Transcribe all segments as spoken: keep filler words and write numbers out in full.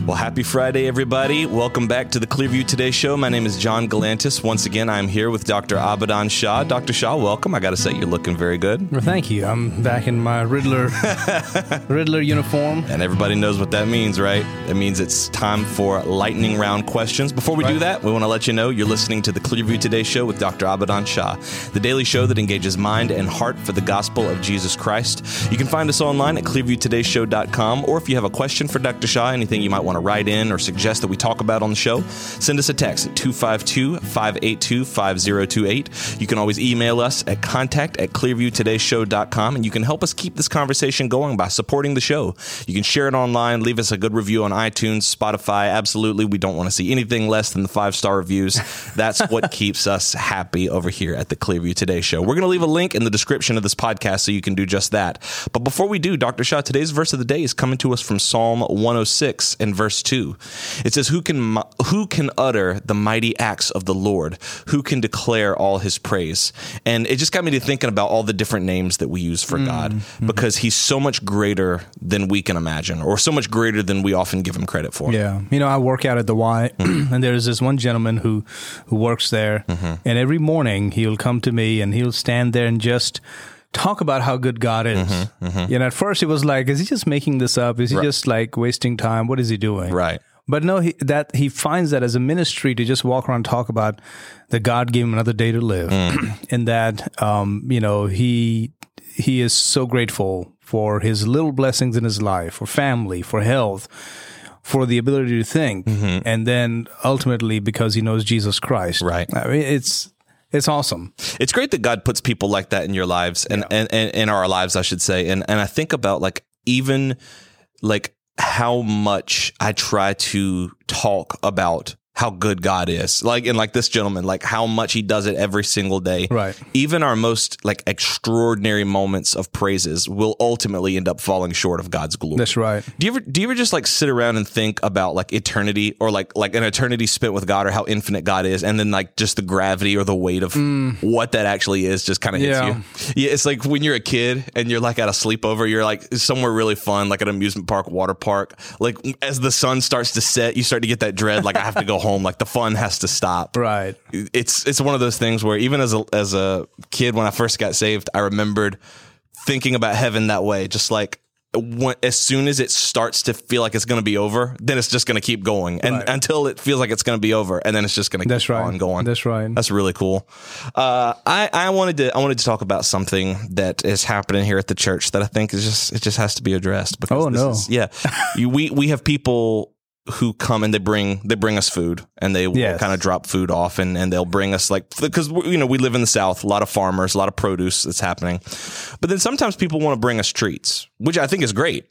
Well, happy Friday, everybody. Welcome back to the Clearview Today Show. My name is John Galantis. Once again, I'm here with Doctor Abadan Shah. Doctor Shah, welcome. I got to say, you're looking very good. Well, thank you. I'm back in my Riddler Riddler uniform. And everybody knows what that means, right? It means it's time for lightning round questions. Before we right. do that, we want to let you know you're listening to the Clearview Today Show with Doctor Abadan Shah, the daily show that engages mind and heart for the gospel of Jesus Christ. You can find us online at clearview today show dot com, or if you have a question for Doctor Shah, anything you might want to write in or suggest that we talk about on the show, send us a text at two five two, five eight two, five zero two eight. You can always email us at contact at clearview today show dot com, and you can help us keep this conversation going by supporting the show. You can share it online, leave us a good review on iTunes, Spotify. Absolutely, we don't want to see anything less than the five-star reviews. That's what keeps us happy over here at the Clearview Today Show. We're going to leave a link in the description of this podcast so you can do just that. But before we do, Doctor Shah, today's verse of the day is coming to us from Psalm one oh six and verse two. It says, who can who can utter the mighty acts of the Lord? Who can declare all his praise? And it just got me to thinking about all the different names that we use for mm-hmm. God, because he's so much greater than we can imagine, or so much greater than we often give him credit for. Yeah. You know, I work out at the Y, mm-hmm. and there's this one gentleman who, who works there, mm-hmm. and every morning he'll come to me and he'll stand there and just talk about how good God is. Mm-hmm, mm-hmm. You know, at first it was like, is he just making this up? Is he right. just like wasting time? What is he doing? Right. But no, he, that he finds that as a ministry to just walk around and talk about that God gave him another day to live, mm. and that um, you know he he is so grateful for his little blessings in his life, for family, for health, for the ability to think, mm-hmm. and then ultimately because he knows Jesus Christ. Right. I mean, it's. It's awesome. It's great that God puts people like that in your lives, and, yeah. and, and in our lives, I should say. And and I think about like even like how much I try to talk about how good God is, like, and like this gentleman, like how much he does it every single day. Right. Even our most like extraordinary moments of praises will ultimately end up falling short of God's glory. That's right. Do you ever, do you ever just like sit around and think about like eternity, or like, like an eternity spent with God, or how infinite God is, and then like just the gravity or the weight of mm. what that actually is just kind of hits yeah. you? Yeah. It's like when you're a kid and you're like at a sleepover, you're like somewhere really fun, like an amusement park, water park. Like as the sun starts to set, you start to get that dread, like I have to go home, like the fun has to stop. Right. It's it's one of those things where even as a as a kid, when I first got saved, I remembered thinking about heaven that way. Just like when, as soon as it starts to feel like it's going to be over, then it's just going to keep going, and right. until it feels like it's going to be over, and then it's just going to keep That's right. on going. That's right. That's really cool. Uh, I I wanted to I wanted to talk about something that is happening here at the church that I think is just it just has to be addressed. Because oh this no. is, yeah, you, we we have people who come and they bring they bring us food, and they will yes. kind of drop food off, and, and they'll bring us like, because you know we live in the South, a lot of farmers, a lot of produce that's happening, but then sometimes people want to bring us treats, which I think is great.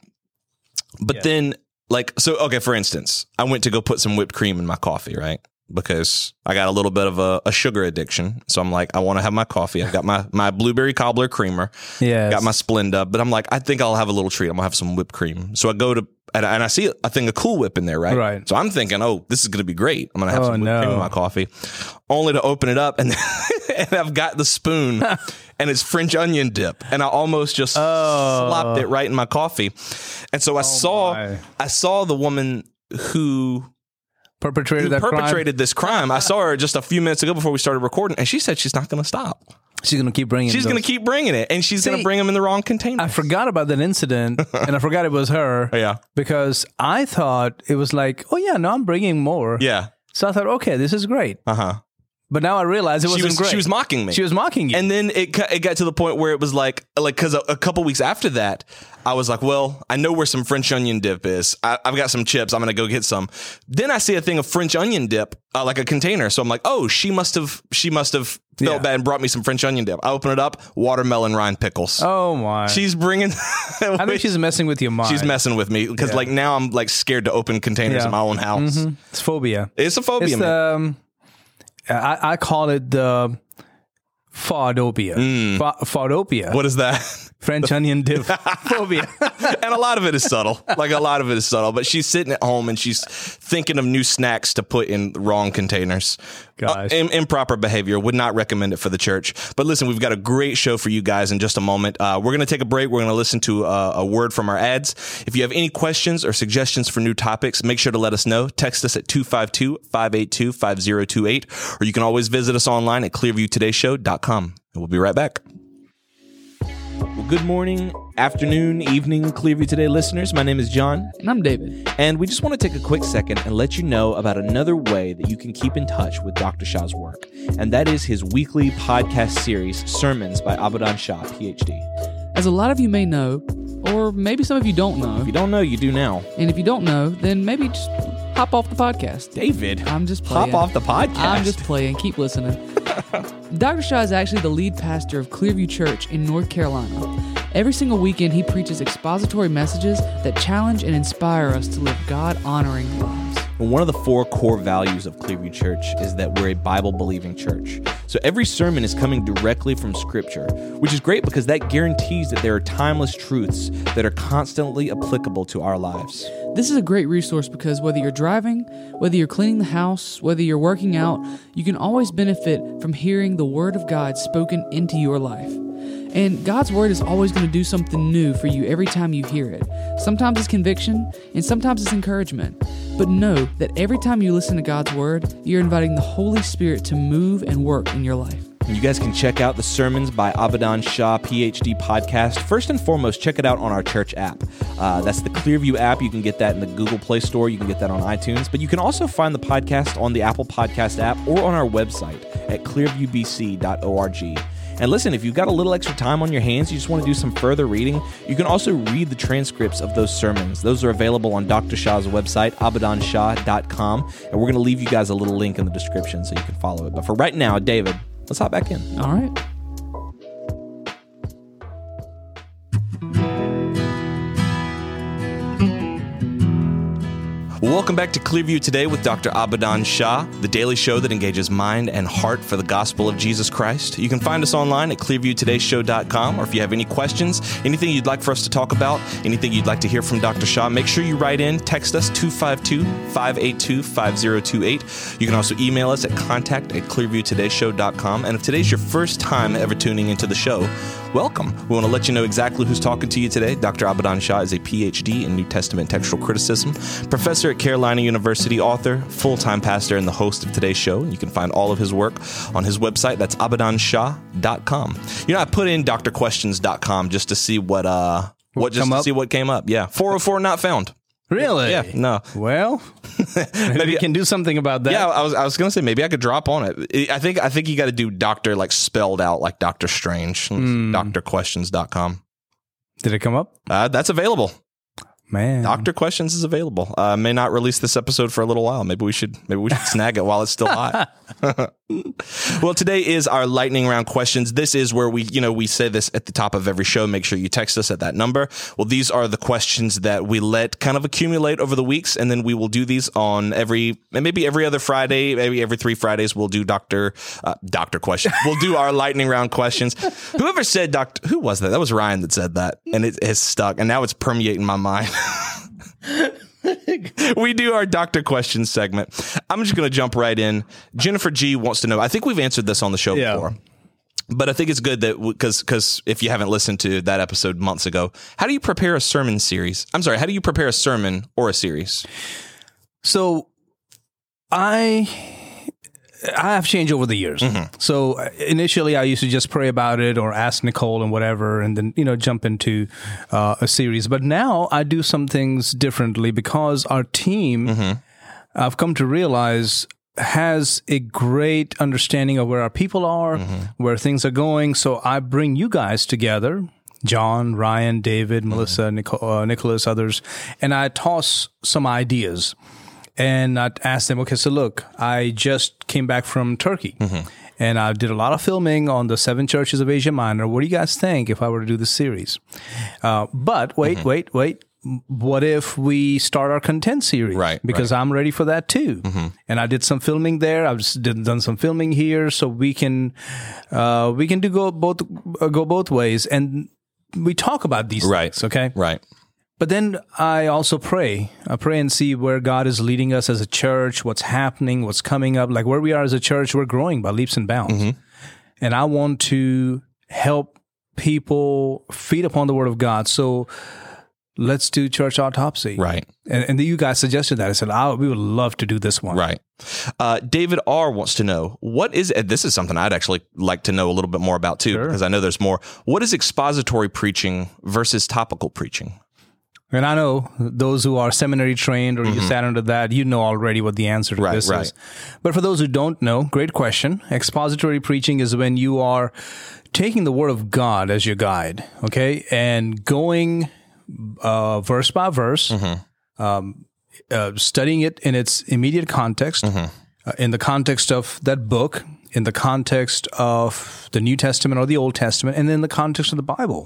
But yeah. then like so okay, for instance, I went to go put some whipped cream in my coffee, right? Because I got a little bit of a, a sugar addiction. So I'm like, I want to have my coffee. I've got my, my blueberry cobbler creamer. Yeah. Got my Splenda. But I'm like, I think I'll have a little treat. I'm going to have some whipped cream. So I go to, and I, and I see a thing of Cool Whip in there, right? Right. So I'm thinking, oh, this is going to be great. I'm going to have oh, some whipped no. cream in my coffee. Only to open it up, and, and I've got the spoon, and it's French onion dip. And I almost just oh. slopped it right in my coffee. And so I oh saw, my. I saw the woman who... perpetrated who that perpetrated crime? this crime. I saw her just a few minutes ago before we started recording, and she said she's not going to stop. She's going to keep bringing She's those. going to keep bringing it, and she's going to bring them in the wrong container. I forgot about that incident, and I forgot it was her. Yeah. Because I thought it was like, oh, yeah, no, I'm bringing more. Yeah. So I thought, okay, this is great. Uh-huh. But now I realize it wasn't she was, great. She was mocking me. She was mocking you. And then it it got to the point where it was like, like because a, a couple weeks after that, I was like, well, I know where some French onion dip is. I, I've got some chips. I'm going to go get some. Then I see a thing of French onion dip, uh, like a container. So I'm like, oh, she must have, she must have felt yeah. bad and brought me some French onion dip. I open it up, watermelon rind pickles. Oh my. She's bringing. I think she's messing with your mind. She's messing with me because yeah. like now I'm like scared to open containers yeah. in my own house. Mm-hmm. It's phobia. It's a phobia, it's man. Um, I, I call it the Fodopia. Mm. F- Fodopia. What is that? French onion dip phobia. And a lot of it is subtle. Like a lot of it is subtle. But she's sitting at home and she's thinking of new snacks to put in the wrong containers. Gosh. Uh, im- improper behavior. Would not recommend it for the church. But listen, we've got a great show for you guys in just a moment. Uh, we're going to take a break. We're going to listen to uh, a word from our ads. If you have any questions or suggestions for new topics, make sure to let us know. Text us at two five two, five eight two, five zero two eight, or you can always visit us online at clearview today show dot com. And we'll be right back. Well, good morning, afternoon, evening, Clearview Today listeners. My name is John. And I'm David. And we just want to take a quick second and let you know about another way that you can keep in touch with Doctor Shah's work. And that is his weekly podcast series, Sermons by Abadan Shah, P H D. As a lot of you may know, or maybe some of you don't know. If you don't know, you do now. And if you don't know, then maybe just hop off the podcast. David, I'm just playing. hop off the podcast. I'm just playing. Keep listening. Doctor Shah is actually the lead pastor of Clearview Church in North Carolina. Every single weekend, he preaches expository messages that challenge and inspire us to live God-honoring lives. One of the four core values of Clearview Church is that we're a Bible-believing church. So every sermon is coming directly from Scripture, which is great because that guarantees that there are timeless truths that are constantly applicable to our lives. This is a great resource because whether you're driving, whether you're cleaning the house, whether you're working out, you can always benefit from hearing the Word of God spoken into your life. And God's Word is always going to do something new for you every time you hear it. Sometimes it's conviction, and sometimes it's encouragement. But know that every time you listen to God's Word, you're inviting the Holy Spirit to move and work in your life. And you guys can check out the Sermons by Abadan Shah, P H D podcast. First and foremost, check it out on our church app. Uh, that's the Clearview app. You can get that in the Google Play Store. You can get that on iTunes. But you can also find the podcast on the Apple Podcast app or on our website at clearview b c dot org. And listen, if you've got a little extra time on your hands, you just want to do some further reading, you can also read the transcripts of those sermons. Those are available on Doctor Shah's website, abadan shah dot com, and we're going to leave you guys a little link in the description so you can follow it. But for right now, David, let's hop back in. All right. Welcome back to Clearview Today with Doctor Abadan Shah, the daily show that engages mind and heart for the gospel of Jesus Christ. You can find us online at clearview today show dot com, or if you have any questions, anything you'd like for us to talk about, anything you'd like to hear from Doctor Shah, make sure you write in, text us two five two, five eight two, five zero two eight. You can also email us at contact at clearview today show dot com. And if today's your first time ever tuning into the show, welcome. We want to let you know exactly who's talking to you today. Doctor Abadan Shah is a P H D in New Testament textual criticism, professor at Carolina University, author, full-time pastor, and the host of today's show. And you can find all of his work on his website. That's abadan shah dot com. You know, I put in d r questions dot com just to see what uh what just to up? see what came up. Yeah, four oh four not found. Really? Yeah. No. Well, maybe, maybe you can do something about that. Yeah, I was I was gonna say maybe I could drop on it. I think I think you got to do doctor like spelled out like Doctor Strange. Mm. d r questions dot com. Did it come up? Uh, that's available. Man, Doctor Questions is available. Uh, may not release this episode for a little while. Maybe we should maybe we should snag it while it's still hot. Well, today is our lightning round questions. This is where we, you know, we say this at the top of every show. Make sure you text us at that number. Well, these are the questions that we let kind of accumulate over the weeks, and then we will do these on every, maybe every other Friday, maybe every three Fridays. We'll do Doctor uh, Doctor Questions. We'll do our lightning round questions. Whoever said Doctor, who was that? That was Ryan that said that, and it has stuck, and now it's permeating my mind. We do our Doctor Questions segment. I'm just going to jump right in. Jennifer G wants to know, I think we've answered this on the show yeah. before, but I think it's good that because because if you haven't listened to that episode months ago, how do you prepare a sermon series? I'm sorry, how do you prepare a sermon or a series? So I... I have changed over the years. Mm-hmm. So initially I used to just pray about it or ask Nicole and whatever, and then, you know, jump into uh, a series. But now I do some things differently because our team, mm-hmm. I've come to realize, has a great understanding of where our people are, mm-hmm. where things are going. So I bring you guys together, John, Ryan, David, mm-hmm. Melissa, Nico- uh, Nicholas, others, and I toss some ideas. And I asked them, okay, so look, I just came back from Turkey, mm-hmm. and I did a lot of filming on the seven churches of Asia Minor. What do you guys think if I were to do this series? Uh, but wait, mm-hmm. wait, wait. What if we start our content series? Right. Because right. I'm ready for that too. Mm-hmm. And I did some filming there. I've just did, done some filming here, so we can uh, we can do go both uh, go both ways. And we talk about these Right. things, okay? Right. But then I also pray. I pray and see where God is leading us as a church, what's happening, what's coming up. Like where we are as a church, we're growing by leaps and bounds. Mm-hmm. And I want to help people feed upon the Word of God. So let's do church autopsy. Right. And, and you guys suggested that. I said, oh, we would love to do this one. Right. Uh, David R. wants to know, what is, this is something I'd actually like to know a little bit more about too, Sure. because I know there's more. What is expository preaching versus topical preaching? And I know those who are seminary trained or you sat under that, you know already what the answer to Right, this right. is. But for those who don't know, great question. Expository preaching is when you are taking the Word of God as your guide, okay, and going uh, verse by verse, um, uh, studying it in its immediate context, uh, in the context of that book, in the context of the New Testament or the Old Testament, and in the context of the Bible.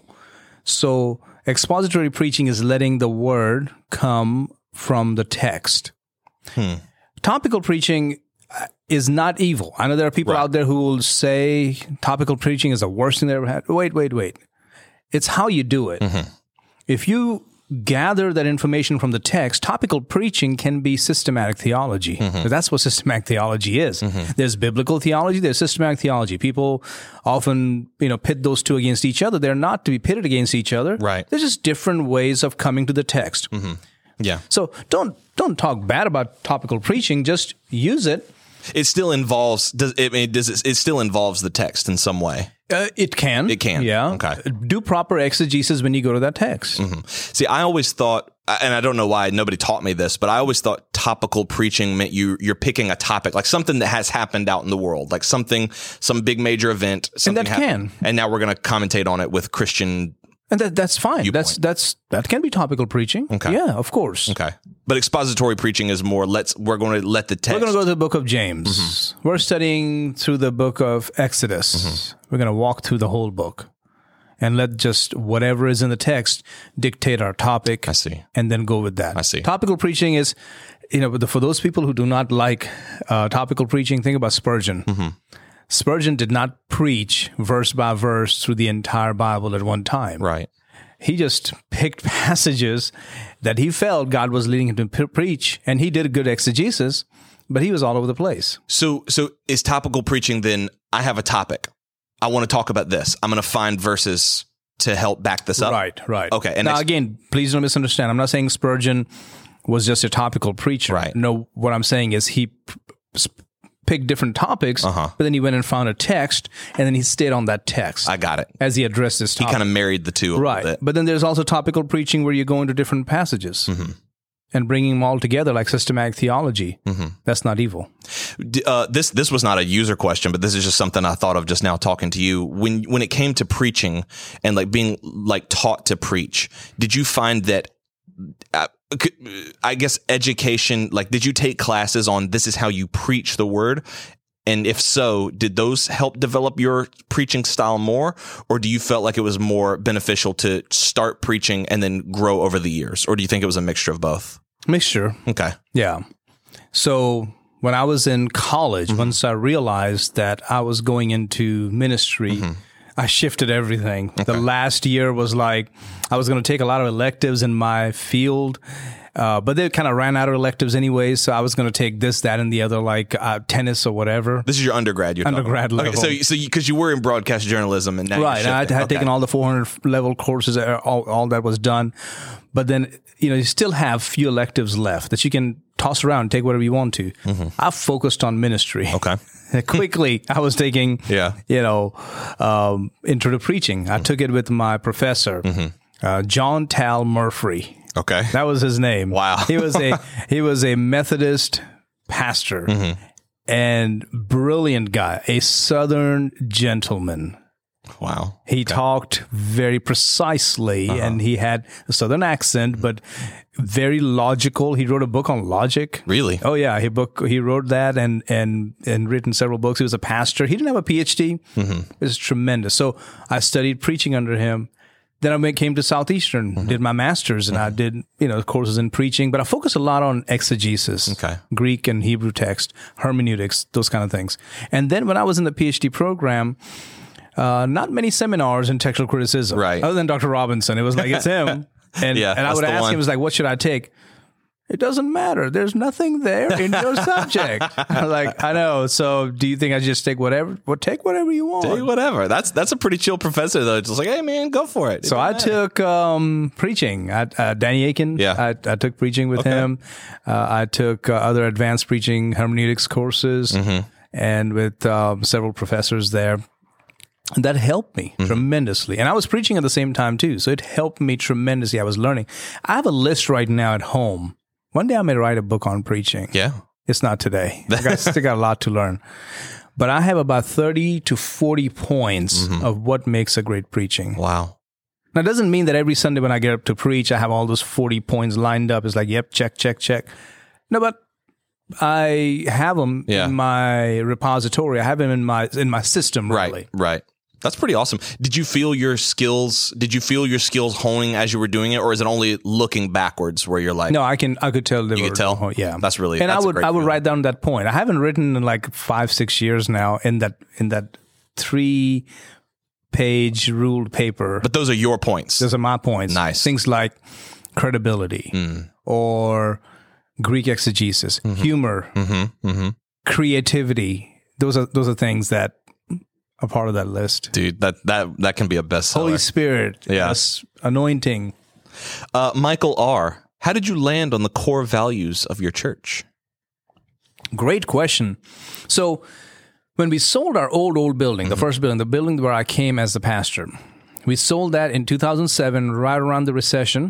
So expository preaching is letting the word come from the text. Hmm. Topical preaching is not evil. I know there are people Right. out there who will say topical preaching is the worst thing they ever had. Wait, wait, wait. It's how you do it. Mm-hmm. If you gather that information from the text, topical preaching can be systematic theology. Mm-hmm. That's what systematic theology is. Mm-hmm. There's biblical theology, there's systematic theology. People often, you know, pit those two against each other. They're not to be pitted against each other. Right. They're just different ways of coming to the text. Mm-hmm. Yeah. So don't don't talk bad about topical preaching. Just use it. It still involves, does it, I mean, does it, it still involves the text in some way? Uh, it can. It can. Yeah. Okay. Do proper exegesis when you go to that text. Mm-hmm. See, I always thought, and I don't know why nobody taught me this, but I always thought topical preaching meant you, you're picking a topic, like something that has happened out in the world, like something, some big major event. Something that happened, can. And now we're going to commentate on it with Christian. And that that's fine. Viewpoint. That's that's that can be topical preaching. Okay. Yeah, of course. Okay. But expository preaching is more, let's, we're going to let the text. We're going to go to the book of James. Mm-hmm. We're studying through the book of Exodus. Mm-hmm. We're going to walk through the whole book and let just whatever is in the text dictate our topic. I see. And then go with that. I see. Topical preaching is, you know, for those people who do not like uh, topical preaching, think about Spurgeon. Mm-hmm. Spurgeon did not preach verse by verse through the entire Bible at one time. Right. He just picked passages that he felt God was leading him to pre- preach, and he did a good exegesis, but he was all over the place. So, so is topical preaching then, I have a topic. I want to talk about this. I'm going to find verses to help back this up. Right, right. Okay. And now, ex- again, please don't misunderstand. I'm not saying Spurgeon was just a topical preacher. Right. No, what I'm saying is he p- sp- picked different topics, Uh-huh. but then he went and found a text, and then he stayed on that text I got it. as he addressed this He topic. kind of married the two a right. little bit. But then there's also topical preaching where you go into different passages and bringing them all together like systematic theology. That's not evil. D- Uh, this this was not a user question, but this is just something I thought of just now talking to you. When when it came to preaching and like being like taught to preach, did you find that? Uh, c- I guess education. Like, did you take classes on this is how you preach the word? And if so, did those help develop your preaching style more, or do you felt like it was more beneficial to start preaching and then grow over the years, or do you think it was a mixture of both? Mixture. Okay. Yeah. So when I was in college, Mm-hmm. once I realized that I was going into ministry, Mm-hmm. I shifted everything. The last year was like I was going to take a lot of electives in my field, uh, but they kind of ran out of electives anyway. So I was going to take this, that, and the other, like uh, tennis or whatever. This is your undergrad. You're Undergrad talking about. level. Okay, so so because you, you were in broadcast journalism and now Right. And I had, you're had taken all the four hundred level courses, uh, all, all that was done. But then, you know, you still have few electives left that you can toss around and take whatever you want to. Mm-hmm. I focused on ministry. Okay. Quickly, I was taking, Yeah. you know, um, intro to preaching. I Mm-hmm. took it with my professor, mm-hmm. uh, John Tal Murphy. Okay. That was his name. Wow. He was a he was a Methodist pastor Mm-hmm. and brilliant guy, a Southern gentleman. Wow. He talked very precisely, Uh-huh. and he had a Southern accent, but very logical. He wrote a book on logic. Really? Oh yeah, he book he wrote that and and and written several books. He was a pastor. He didn't have a P H D. Mm-hmm. It was tremendous. So I studied preaching under him. Then I went- came to Southeastern, Mm-hmm. did my master's, and I did you know courses in preaching. But I focused a lot on exegesis, Okay. Greek and Hebrew text, hermeneutics, those kind of things. And then when I was in the P H D program, uh, not many seminars in textual criticism, Right. other than Doctor Robinson. It was like, it's him. And, Yeah, and I that's would the ask one. him, it was like, what should I take? It doesn't matter. There's nothing there in your subject. I'm like, I know. So do you think I just take whatever? Well, take whatever you want. Hey, whatever. That's that's a pretty chill professor though. Just like, hey man, go for it. It So I doesn't matter. took um, preaching. I, uh, Danny Aiken. Yeah. I, I took preaching with Okay. him. Uh, I took uh, other advanced preaching hermeneutics courses, Mm-hmm. and with um, several professors there. And that helped me Mm-hmm. tremendously. And I was preaching at the same time too, so it helped me tremendously. I was learning. I have a list right now at home. One day I may write a book on preaching. Yeah. It's not today. I got, still got a lot to learn. But I have about thirty to forty points Mm-hmm. of what makes a great preaching. Wow. Now, it doesn't mean that every Sunday when I get up to preach, I have all those forty points lined up. It's like, yep, check, check, check. No, but I have them Yeah. in my repository. I have them in my in my system, really. Right. Right. That's pretty awesome. Did you feel your skills? Did you feel your skills honing as you were doing it, or is it only looking backwards where you're like, No, I can. I could tell. They you were, could tell? oh, yeah, That's really- And that's I a would great I would feeling. write down that point. I haven't written in like five six years now in that in that three page ruled paper. But those are your points. Those are my points. Nice. Things like credibility or Greek exegesis, humor, Mm-hmm. Mm-hmm. creativity. Those are those are things that are part of that list. Dude, that that that can be a bestseller. Holy Spirit, Yeah. yes, anointing. Uh, Michael R., how did you land on the core values of your church? Great question. So when we sold our old, old building, the first building, the building where I came as the pastor, we sold that in two thousand seven, right around the recession.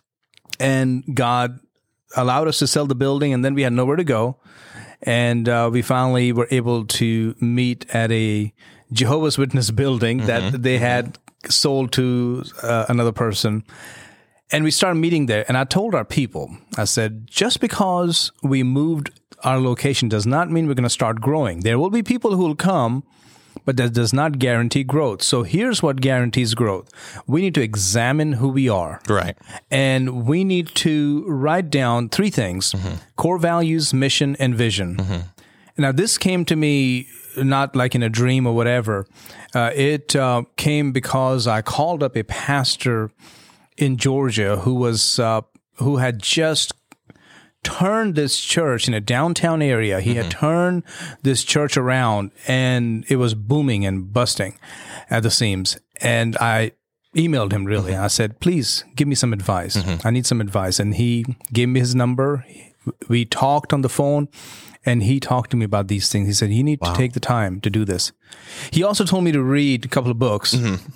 And God allowed us to sell the building, and then we had nowhere to go. And uh, we finally were able to meet at a Jehovah's Witness building that they had sold to uh, another person. And we started meeting there. And I told our people, I said, just because we moved our location does not mean we're going to start growing. There will be people who will come, but that does not guarantee growth. So here's what guarantees growth. We need to examine who we are. Right. And we need to write down three things, core values, mission, and vision. Now, this came to me not like in a dream or whatever. Uh, it uh, came because I called up a pastor in Georgia who was uh, who had just turned this church in a downtown area. He had turned this church around, and it was booming and busting at the seams. And I emailed him, really. I said, please give me some advice. I need some advice. And he gave me his number. We talked on the phone, and he talked to me about these things. He said, you need to take the time to do this. He also told me to read a couple of books.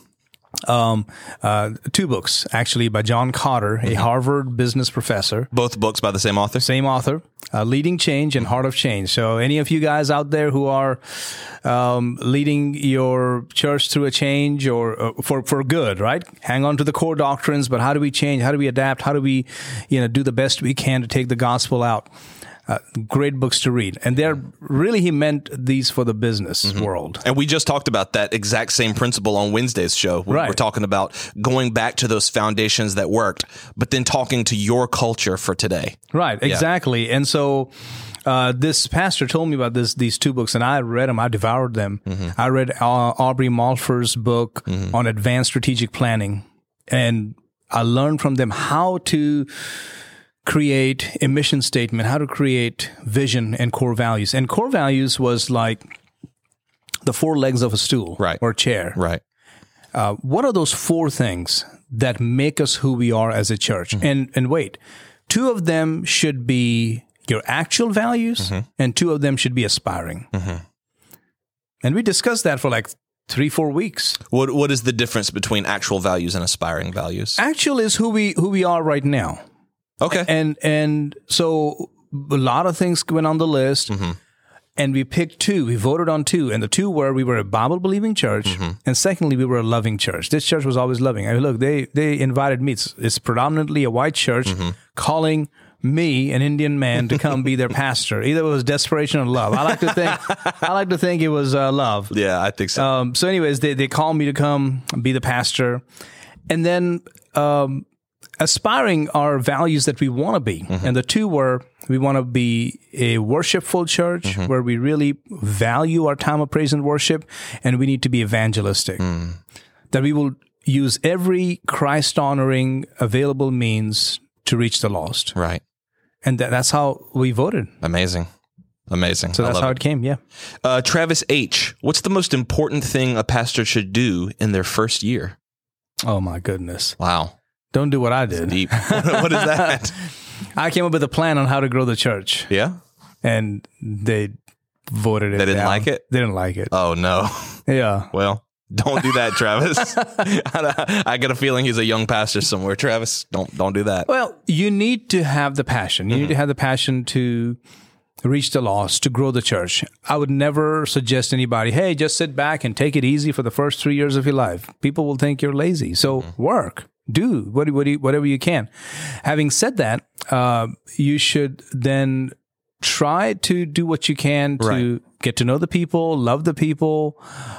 Um, uh, two books, actually, by John Cotter, a Harvard business professor. Both books by the same author? Same author, uh, Leading Change and Heart of Change. So any of you guys out there who are um, leading your church through a change or uh, for, for good, right? Hang on to the core doctrines, but how do we change? How do we adapt? How do we, you know, do the best we can to take the gospel out? Uh, great books to read. And they're really, he meant these for the business world. And we just talked about that exact same principle on Wednesday's show. We Right. We're talking about going back to those foundations that worked, but then talking to your culture for today. Right, exactly. And so uh, this pastor told me about this these two books, and I read them. I devoured them. I read uh, Aubrey Malfer's book on advanced strategic planning, and I learned from them how to create a mission statement, how to create vision and core values. And core values was like the four legs of a stool Right. or chair. Right. Uh, what are those four things that make us who we are as a church? And and wait, two of them should be your actual values, and two of them should be aspiring. And we discussed that for like three, four weeks. What What is the difference between actual values and aspiring values? Actual is who we who we are right now. Okay. And and so a lot of things went on the list, and we picked two. We voted on two, and the two were we were a Bible-believing church, and secondly, we were a loving church. This church was always loving. I mean, look, they they invited me. It's, it's predominantly a white church calling me, an Indian man, to come be their pastor. Either it was desperation or love. I like to think I like to think it was uh, love. Yeah, I think so. Um, so anyways, they, they called me to come be the pastor. And then um, aspiring are values that we want to be. Mm-hmm. And the two were, we want to be a worshipful church mm-hmm. where we really value our time of praise and worship, and we need to be evangelistic. Mm. That we will use every Christ-honoring available means to reach the lost. Right. And that, that's how we voted. Amazing. Amazing. So that's how it, it came, yeah. Uh, Travis H., what's the most important thing a pastor should do in their first year? Oh, my goodness. Wow. Don't do what I did. Deep. What is that? I came up with a plan on how to grow the church. Yeah? And they voted it They didn't down. like it? They didn't like it. Oh, no. Yeah. Well, don't do that, Travis. I got a feeling he's a young pastor somewhere. Travis, don't don't do that. Well, you need to have the passion. You mm-hmm. need to have the passion to reach the lost, to grow the church. I would never suggest anybody, hey, just sit back and take it easy for the first three years of your life. People will think you're lazy. So mm-hmm. work. Do what, what, whatever you can. Having said that, uh, you should then try to do what you can to right. get to know the people, love the people,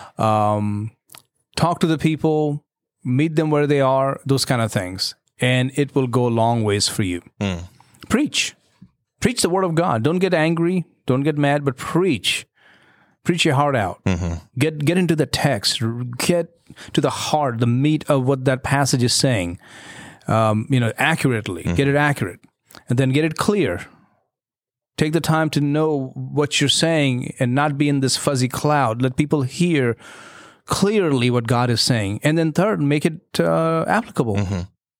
um, talk to the people, meet them where they are, those kind of things. And it will go a long ways for you. Mm. Preach. Preach the word of God. Don't get angry. Don't get mad, but preach. Preach your heart out. Mm-hmm. Get get into the text. Get to the heart, the meat of what that passage is saying. Um, you know, accurately. Mm-hmm. Get it accurate, and then get it clear. Take the time to know what you're saying, and not be in this fuzzy cloud. Let people hear clearly what God is saying, and then third, make it uh, applicable. Mm-hmm.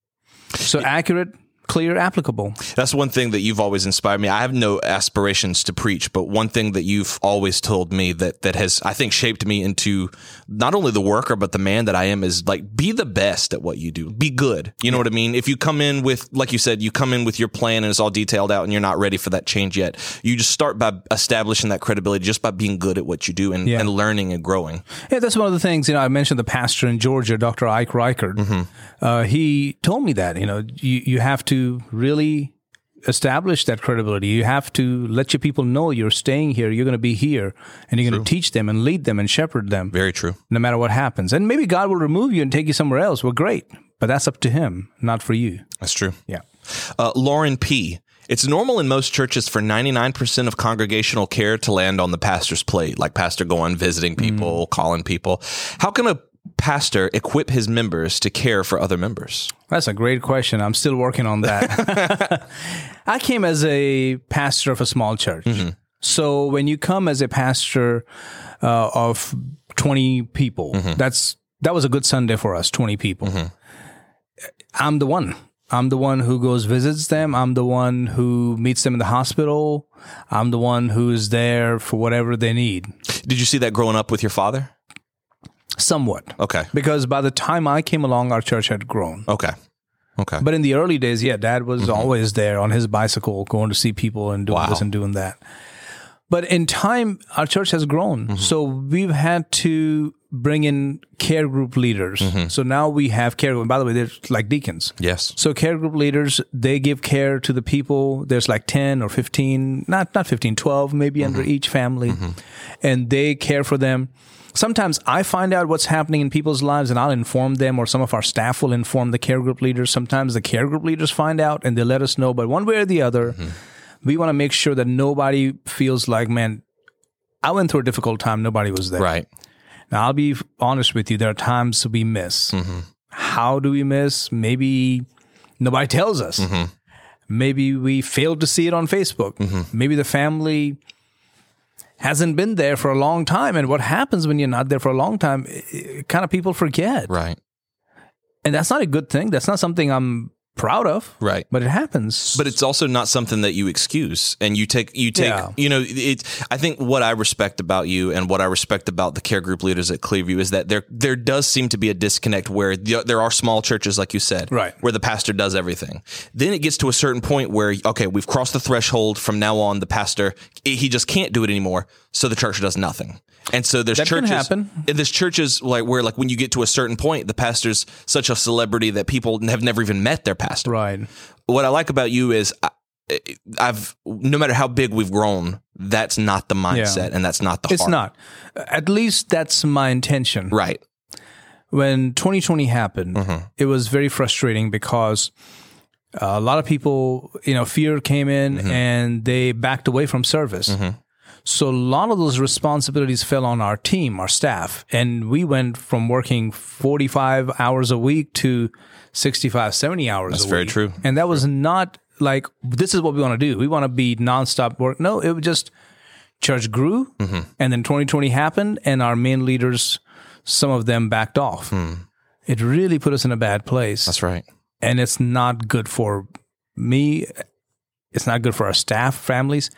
So accurate. Clear, applicable. That's one thing that you've always inspired me. I have no aspirations to preach, but one thing that you've always told me that that has, I think, shaped me into not only the worker, but the man that I am is like, be the best at what you do. Be good. You know what I mean? If you come in with, like you said, you come in with your plan and it's all detailed out and you're not ready for that change yet, you just start by establishing that credibility just by being good at what you do and, yeah. and learning and growing. Yeah, that's one of the things, you know, I mentioned the pastor in Georgia, Doctor Ike Reichard. Mm-hmm. Uh, he told me that, you know, you, you have to really establish that credibility. You have to let your people know you're staying here, you're going to be here, and you're going to teach them and lead them and shepherd them. Very true. No matter what happens. And maybe God will remove you and take you somewhere else. Well, great. But that's up to him, not for you. That's true. Yeah. Uh, Lauren P. It's normal in most churches for ninety-nine percent of congregational care to land on the pastor's plate, like pastor going, visiting people, mm. calling people. How can a pastor equip his members to care for other members? That's a great question. I'm still working on that. I came as a pastor of a small church. Mm-hmm. So when you come as a pastor uh, of twenty people, mm-hmm. that's that was a good Sunday for us, twenty people. Mm-hmm. I'm the one. I'm the one who goes visits them. I'm the one who meets them in the hospital. I'm the one who's there for whatever they need. Did you see that growing up with your father? Somewhat. Okay. Because by the time I came along, our church had grown. Okay. Okay. But in the early days, yeah, Dad was mm-hmm. always there on his bicycle, going to see people and doing wow. this and doing that. But in time, our church has grown. Mm-hmm. So we've had to bring in care group leaders. Mm-hmm. So now we have care group. By the way, they're like deacons. Yes. So care group leaders, they give care to the people. There's like ten or fifteen, not not fifteen, twelve maybe mm-hmm. under each family. Mm-hmm. And they care for them. Sometimes I find out what's happening in people's lives and I'll inform them, or some of our staff will inform the care group leaders. Sometimes the care group leaders find out and they let us know. But one way or the other, mm-hmm. we want to make sure that nobody feels like, man, I went through a difficult time. Nobody was there. Right. Now, I'll be honest with you. There are times we miss. Mm-hmm. How do we miss? Maybe nobody tells us. Mm-hmm. Maybe we failed to see it on Facebook. Mm-hmm. Maybe the family hasn't been there for a long time. And what happens when you're not there for a long time, it, it, kind of people forget. Right. And that's not a good thing. That's not something I'm proud of. Right. But it happens. But it's also not something that you excuse. And you take, you take, yeah. you know, it, I think what I respect about you and what I respect about the care group leaders at Clearview is that there, there does seem to be a disconnect where the, there are small churches, like you said, right. where the pastor does everything. Then it gets to a certain point where, okay, we've crossed the threshold. From now on, the pastor, he just can't do it anymore. So the church does nothing. And so there's that churches, can happen. And there's churches like where, like, when you get to a certain point, the pastor's such a celebrity that people have never even met their pastor. Right. What I like about you is I, I've, no matter how big we've grown, that's not the mindset yeah. and that's not the it's heart. Not. At least that's my intention. Right. When twenty twenty happened, mm-hmm. it was very frustrating because a lot of people, you know, fear came in mm-hmm. and they backed away from service. Mm-hmm. So a lot of those responsibilities fell on our team, our staff. And we went from working forty-five hours a week to sixty-five, seventy hours That's a week. very true. And that was not like, this is what we want to do. We want to be nonstop work. No, it was just church grew. Mm-hmm. And then twenty twenty happened and our main leaders, some of them backed off. Mm. It really put us in a bad place. That's right. And it's not good for me. It's not good for our staff, families.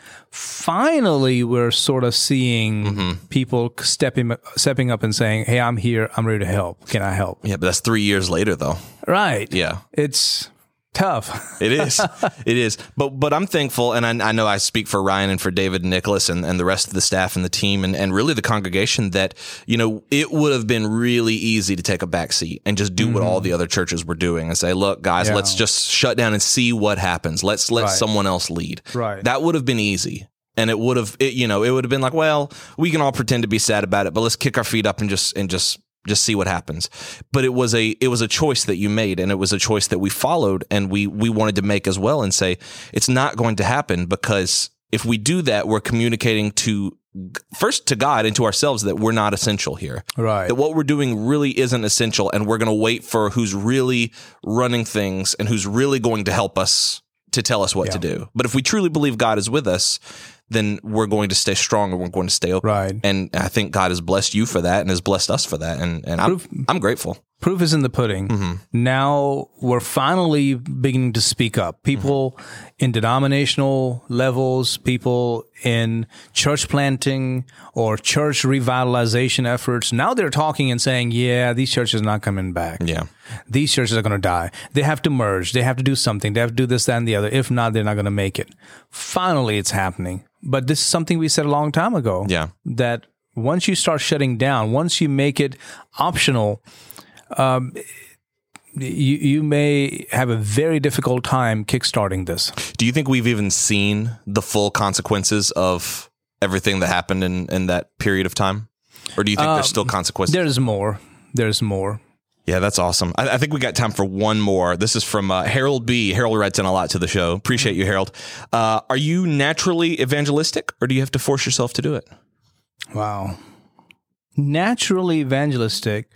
Finally, we're sort of seeing mm-hmm. people stepping stepping up and saying, hey, I'm here. I'm ready to help. Can I help? Yeah, but that's three years later, though. Right. Yeah. It's tough. It is. It is. But but I'm thankful, and I, I know I speak for Ryan and for David and Nicholas and, and the rest of the staff and the team and, and really the congregation that, you know, it would have been really easy to take a back seat and just do mm-hmm. what all the other churches were doing and say, look, guys, yeah. let's just shut down and see what happens. Let's let right. someone else lead. Right. That would have been easy. And it would have, it, you know, it would have been like, well, we can all pretend to be sad about it, but let's kick our feet up and just and just just see what happens. But it was a it was a choice that you made, and it was a choice that we followed and we we wanted to make as well and say it's not going to happen, because if we do that, we're communicating to first to God and to ourselves that we're not essential here. Right. That what we're doing really isn't essential, and we're going to wait for who's really running things and who's really going to help us to tell us what yeah. to do. But if we truly believe God is with us, then we're going to stay strong and we're going to stay open. Right. And I think God has blessed you for that and has blessed us for that. And, and I'm, I'm grateful. Proof is in the pudding. Mm-hmm. Now we're finally beginning to speak up. People mm-hmm. in denominational levels, people in church planting or church revitalization efforts, now they're talking and saying, yeah, these churches are not coming back. Yeah. These churches are going to die. They have to merge. They have to do something. They have to do this, that, and the other. If not, they're not going to make it. Finally, it's happening. But this is something we said a long time ago. Yeah. That once you start shutting down, once you make it optional, um, you you may have a very difficult time kickstarting this. Do you think we've even seen the full consequences of everything that happened in, in that period of time? Or do you think um, there's still consequences? There's more. There's more. Yeah, that's awesome. I, I think we got time for one more. This is from uh, Harold B. Harold writes in a lot to the show. Appreciate you, Harold. Uh, are you naturally evangelistic, or do you have to force yourself to do it? Wow. Naturally evangelistic.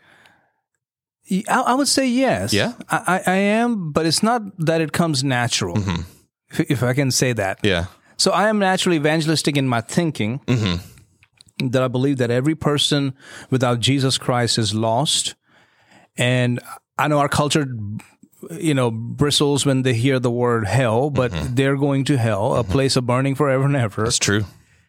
I, I would say yes. Yeah? I, I am, but it's not that it comes natural, mm-hmm. if, if I can say that. Yeah. So I am naturally evangelistic in my thinking, mm-hmm. that I believe that every person without Jesus Christ is lost. And I know our culture, you know, bristles when they hear the word hell, but mm-hmm. they're going to hell, mm-hmm. a place of burning forever and ever. That's true.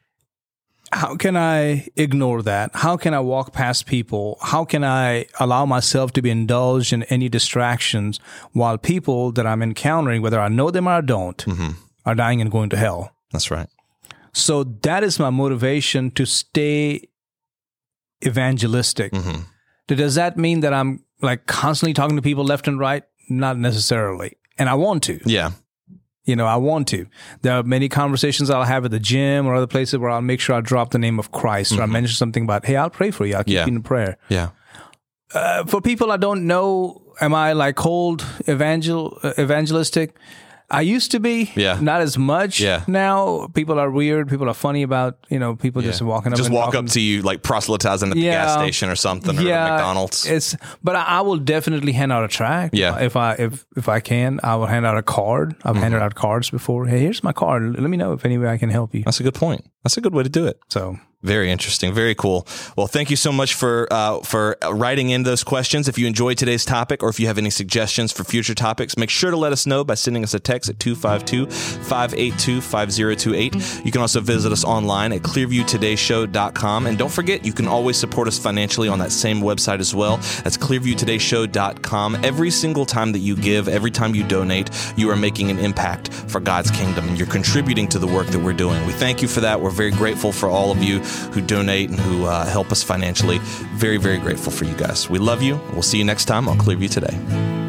How can I ignore that? How can I walk past people? How can I allow myself to be indulged in any distractions while people that I'm encountering, whether I know them or I don't, mm-hmm. are dying and going to hell? That's right. So that is my motivation to stay evangelistic. Mm-hmm. Does that mean that I'm like constantly talking to people left and right? Not necessarily. And I want to. Yeah. You know, I want to. There are many conversations I'll have at the gym or other places where I'll make sure I drop the name of Christ, mm-hmm. or I mention something about, hey, I'll pray for you. I'll keep yeah. you in prayer. Yeah. Uh, for people I don't know, am I like cold evangel uh, evangelistic? I used to be, yeah. not as much. Yeah. Now people are weird. People are funny about, you know, people yeah. just walking up. Just and walk walking. up to you like proselytizing at yeah. the gas station or something, yeah. or at McDonald's. It's, but I, I will definitely hand out a tract. Yeah. If I if if I can, I will hand out a card. I've mm-hmm. handed out cards before. Hey, here's my card. Let me know if any way I can help you. That's a good point. That's a good way to do it. So. Very interesting. Very cool. Well, thank you so much for uh, for writing in those questions. If you enjoyed today's topic, or if you have any suggestions for future topics, make sure to let us know by sending us a text at two five two, five eight two, five zero two eight. You can also visit us online at clearview today show dot com. And don't forget, you can always support us financially on that same website as well. That's clearview today show dot com. Every single time that you give, every time you donate, you are making an impact for God's kingdom, and you're contributing to the work that we're doing. We thank you for that. We're very grateful for all of you who donate and who uh, help us financially. Very, very grateful for you guys. We love you. We'll see you next time on Clearview Today.